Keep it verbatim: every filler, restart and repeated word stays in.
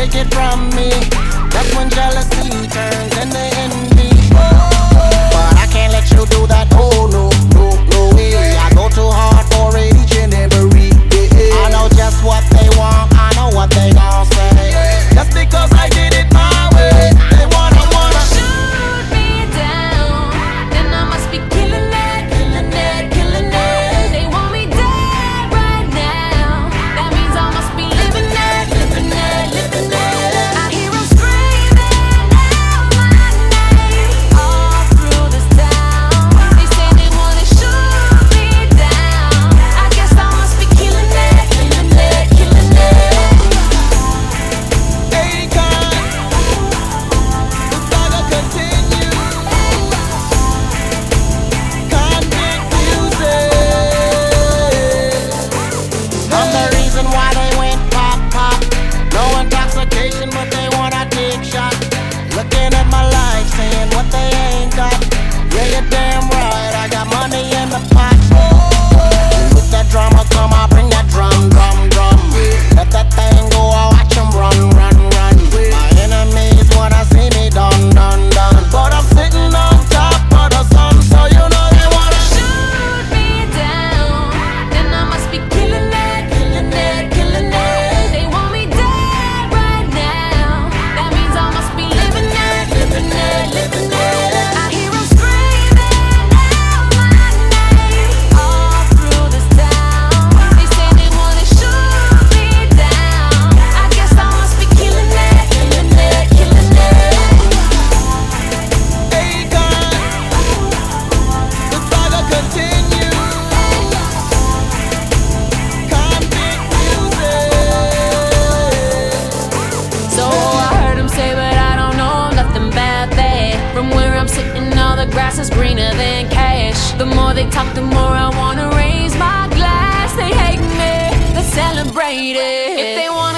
take it from me. That's when jealousy turns into envy. But I can't let you do that. Oh no, no, no way. I go too hard for it each and every day. I know just what they want, I know what they gon' say. Just because I did it my way, they wanna, wanna shoot me down. Then I must be killing it, killing it, killing it. They want me dead right now. That means I must be living it, living it, living it. I hear 'em screaming out my name all through this town. They say they wanna shoot me down. I guess I must be killing it, killing it, killing it. Akon, the saga continues. Convict music. I'm the reason why they went pop pop. No intoxication, but they wanna take shots. Looking at my life, saying what they ain't got. Yeah, you're damn right, I got money in the pot. With that drama come, I bring that drum, drum, drum. Let that thing go, I watch 'em run, run, run. My enemies wanna see me done, done, done. But I'm sitting on top of the sun, so you know they wanna Shoot me down, then I must be killing it, killing it, killing it. They want me dead right now. That means I must be living it, living it, living it. I hear 'em screaming out my name all through this town. They say they wanna shoot me down. I guess I must be killing it, killing it, killing it. Akon, the saga continues. Convict music. So I heard him say, but I don't know nothing about that. From where I'm sitting, all the grass is greener than cash. The more they talk, the more I wanna raise my glass. They hate me, they celebrate it. If they want